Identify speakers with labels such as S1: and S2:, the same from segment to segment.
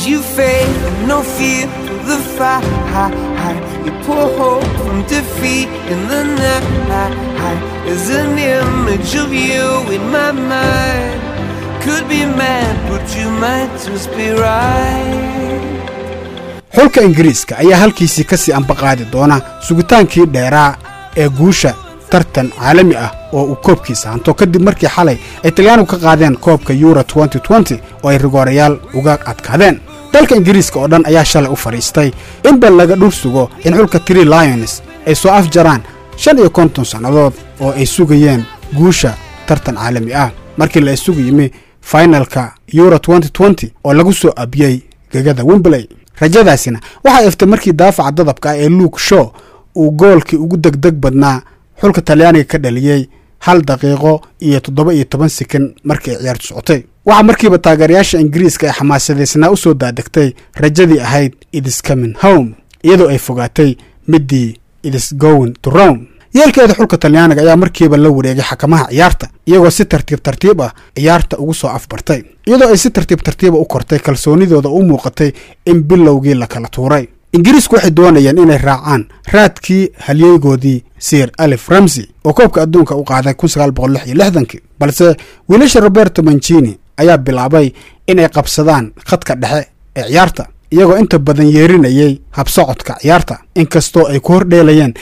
S1: you faith and no fear to the fight. You pour hope from defeat in the night. There's an image of you in my mind. Could be mad, but you might just be right.
S2: xulka Ingiriiska ayaa halkiisii ka sii anbaqaadi doona sugitaankii dheeraa ee guusha tartan caalami ah oo uu koobkiisa hanto kadib markii xalay ay Talyaanigu ka qaadeen koobka Euro 2020 oo ay rigoorayaal uga adkaadeen. dalka Ingiriiska oo dhan ayaa shalay u fariistay in bal laga dhul sugo in xulka Three Lions ay soo afjaraan 50 sanadood oo ay sugayeen guusha tartan caalami ah markii la isugu yimi finalka Euro 2020 oo lagu soo abiyay gagada Wembley. rajadaasina waxa iftay markii daafaca dadabka ee Luke Shaw uu goolkii ugu degdeg badnaa xulka Talyaaniga ka dhaliyay 1 daqiiqo iyo 17 sekan markii ciyaartu socotay. waxa markiiba taageerayaasha Ingiriiska ay xamaasadeysnaa u soo daadegtay rajadii ahayd it is coming home iyadoo ay fogaatay midii it is going to Rome. yeelkeeda xulka Talyaaniga ayaa markiiba la wareegay xakamaha ciyaarta iyagoo si tartiib ah ciyaarta ugu soo afbartay iyadoo ay si tartiib u kortay kalsoonidooda u muuqatay in bilowgii la kala tuuray. Ingiriisku waxay doonayeen inay raacaan raadkii halyeegoodii Sir Alex Ramsey oo koobka adduunka u qaaday 1966 balse wiilasha Roberto Mancini ayaa bilaabay inay qabsadaan khadka dhexe ee ciyaarta iyagoo inta badan yeerinayay habsocodka ciyaarta inkastoo ay ku hordheelayeen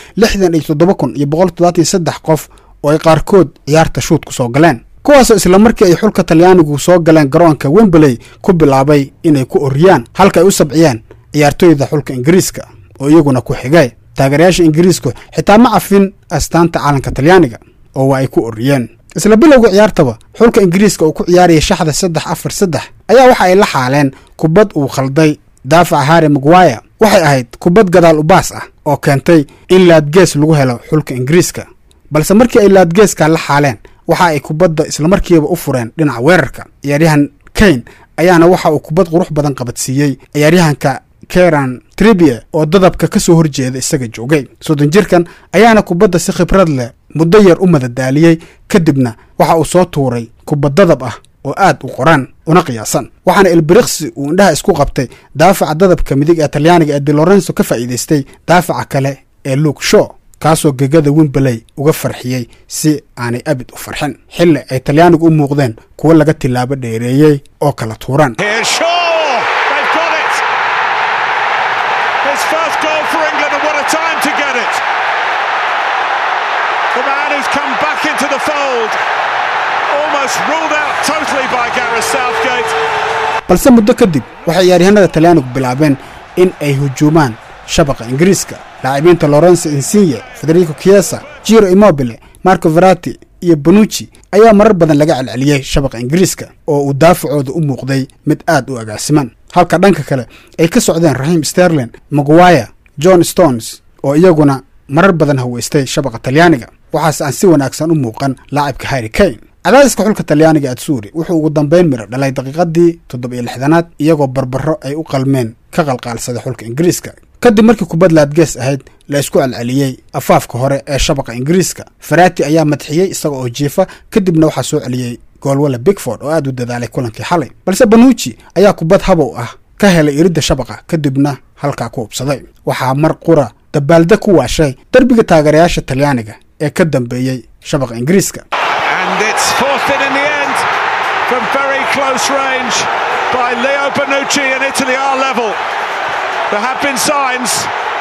S2: 67,173 qof oo ay qaarkood ciyaarta shoot ku soo galeen kuwaas isla markii ay xulka Talyaanigu soo galeen garoonka Wembley ku bilaabay inay ku oriyaan halka ay u sabciyeen ciyaartoyda xulka Ingiriiska oo iyaguna ku xigay. taageerayaasha Ingiriisku xitaa ma cafin astaanta calanka Talyaaniga oo waa ay ku oriyeen. isla bilowga ciyaartaba xulka Ingiriiska oo ku ciyaarayay shaxda 3-4-3 ayaa waxa ay la xaaleen kubad uu khalday daafaca Harry Maguire. waxay ahayd kubad gadaal u baas ah oo keentay in laadgees lagu helo xulka Ingiriiska balse markii ay laadgeeska la xaaleen waxa ay kubadda isla markiiba u fureen dhinaca weerarka. ciyaaryahan Kane ayaana waxa uu kubad qurux badan qabadsiiyay ciyaaryahanka Kieran Trippier oo dadabka ka soo horjeeda isaga joogay. 30 jirkan ayaana kubadda si khibrad leh muddo yar u madadaaliyay kadibna waxa uu soo tuuray kubad dadab ah oo aad u qoran una qiyaasan waxaana ilbiriqsi uu indhaha isku qabtay daafaca dadabka midig ee Talyaaniga ee Di Lorenzo ka faa'iideystay daafaca kale ee Luke Shaw kaasoo gagada Wembley uga farxiyay si aanay abid u farxin xilli ay Talyaanigu u muuqdeen kuwa laga tilaabo dheereeyay oo kala tuuran.
S3: His first goal for England and what a time to get it. The man who's come back into the fold, almost ruled out totally by Gareth Southgate.
S2: balse muddo kadib waxay ciyaaryahanada Talyaanigu bilaabeen in ay hujuumaan shabaqa Ingiriiska. لاعبينta Lorenzo Insigne, Federico Chiesa, Ciro Immobile, Marco Verratti iyo Bonucci ayaa marar badan laga celceliyay shabaqa Ingiriiska oo uu daafacooda u muuqday mid aad u agaasiman. halka dhanka kale ay ka socdeen Raheem Sterling, Maguire, John Stones oo iyaguna marar badan haweystay shabaqa Talyaaniga. waxaas aan si wanaagsan u muuqan laacibka Harry Kane. cadaadiska xulka Talyaaniga Atsuri wuxuu ugu dambeyn miro dhalay daqiiqadii 67aad iyagoo barbaro ay u qalmeen ka qalqaalsaday xulka Ingiriiska kadib markii kubad laadgees ahayd la isku celceliyay afaafka hore ee shabaqa Ingiriiska. Verratti ayaa madxiyay isaga oo jiifa kadibna waxa soo celiyay goolwala Pickford oo aad u dadaalay kulankii xalay balse Bonucci ayaa kubad habow ah ka helay iridda shabaqa kadibna halka ku hubsaday. waxaa mar qura dabaalda ku waashay darbiga taageerayaasha Talyaaniga ee ka dambeeyay shabaqa Ingiriiska.
S3: And it's forfeit in the end from very close range by Leo Bonucci, and Italy are level. There have been signs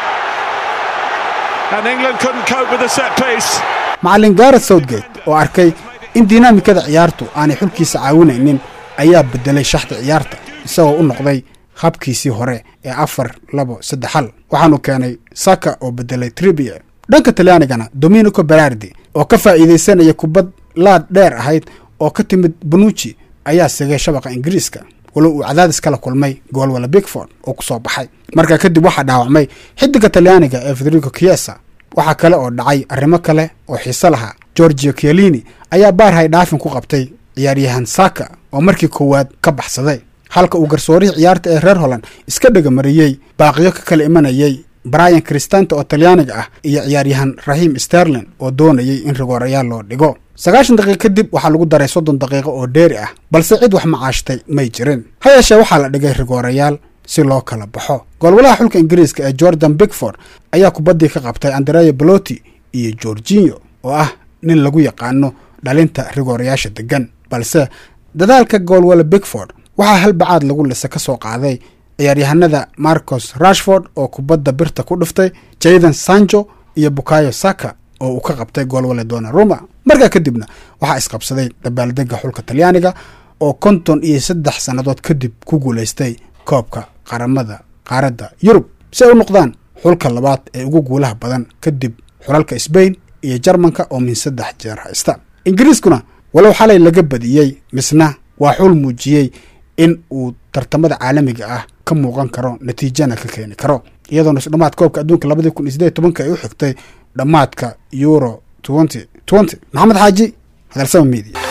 S3: and England couldn't cope with the set piece.
S2: macallin Gareth Southgate oo arkay in dinamikada ciyaartu aanay xulkiisa caawinaynin ayaa bedelay shaxda ciyaarta isagoo u noqday habkiisii hore ee 4-2-3 waxaanu keenay Saka oo bedelay Trippier. dhanka Talyaanigana Domenico Berardi oo ka faa'iideysanaya kubad laad dheer ahayd oo ka timid Bonucci ayaa sagay shabaqa Ingiriiska walow uu cadaadis kala kulmay gool wala Pickford oo ku soo baxay. markaa kadib waxa dhaawacmay xidiga Talyaaniga ee Federico Chiesa. waxa kale oo dhacay arrimo kale oo xiiso lahaa. Giorgio Chiellini ayaa baarhay dhaafin ku qabtay ciyaaryahan Saka oo markii koowaad ka baxsaday halka uu garsoorihii ciyaarta ee reer Holland iska dhagamariyay baaqiyo ka kala imanayay Brian Cristante oo Talyaaniga ah iyo ciyaaryahan Raheem Sterling oo doonayay in rigoorayaal loo dhigo. 90 daqiiqo kadib waxaa lagu daray 30 daqiiqo oo dheeri ah balse cid wax macaashtay may jirin. hayeeshee waxaa la dhigay rigoorayaal si loo kala baxo. goolwalaha xulka Ingiriiska ee Jordan Pickford ayaa kubaddii ka qabtay Andrea Belotti iyo Jorginho oo ah nin lagu yaqaano dhalinta rigoorayaasha degan, balse dadaalka goolwala Pickford waxaa halbacaad lagu lisa ka soo qaaday ciyaaryahanada Marcus Rashford oo kubadda birta ku dhuftay, Jadon Sancho iyo Bukayo Saka oo uu ka qabtay goolwala Donnarumma. markaa kadibna waxaa isqabsaday dabaaldega xulka Talyaaniga oo 53 sannadood kadib ku guuleystay koobka qaramada qaaradda Yurub si ay u noqdaan xulka labaad ee ugu guulaha badan kadib xulalka Spain iyo Jarmanka oo min 3 jeer haysta. Ingiriiskuna walow xalay laga badiyay misna waa xul muujiyay in uu tartamada caalamiga ah ka muuqan karo natiijana ka keeni karo, iyadoo dhamaadka koobka adduunka 2018 ay u xigtay dhamaadka Euro 2020. Maxamed Xaaji, Hadalsama Media.